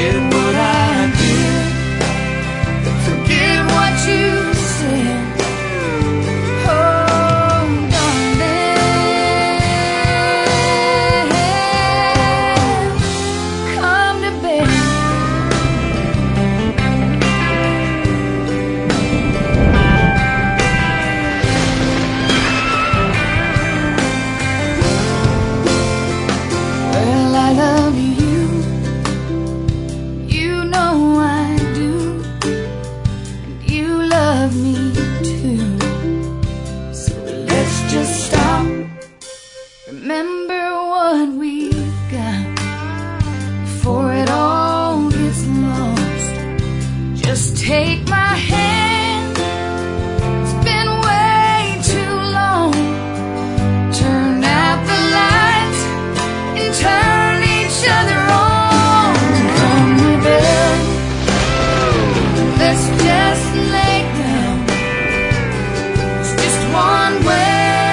Forget what I did. Forget what you said. Remember what we've got before it all gets lost. Just take my hand, it's been way too long. Turn out the lights and turn each other on. Come to bed, let's just lay down. It's just one way.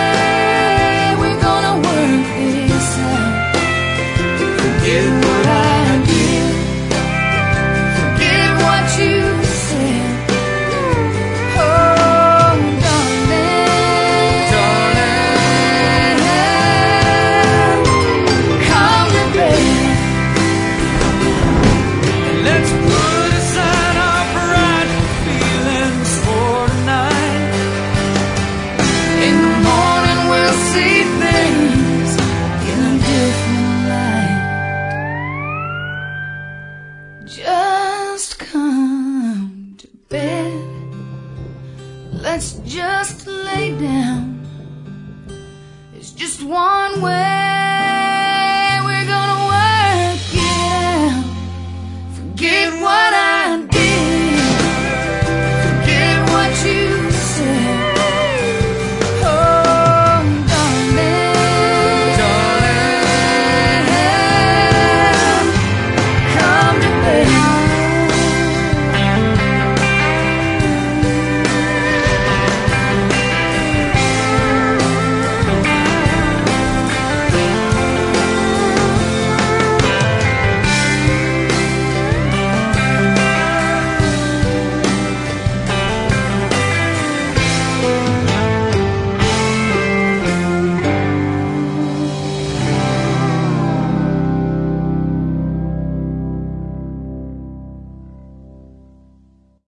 Forget what I did. Forget what you said. Oh, darling, darling, come to bed. Let's put aside our pride feelings for tonight. In the morning we'll see things in a different light. Just come to bed. Let's just lay down. It's just one